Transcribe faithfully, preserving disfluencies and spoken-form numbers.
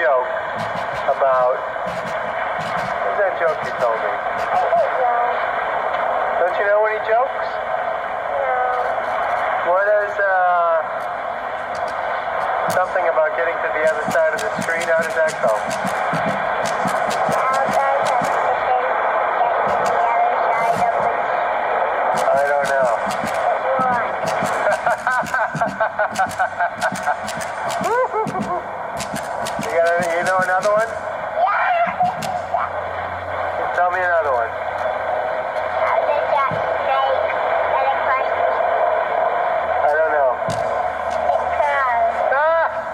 joke about, what's that joke you told me? I don't know. Don't you know any jokes? No. What is, uh, something about getting to the other side of the street? How does that go?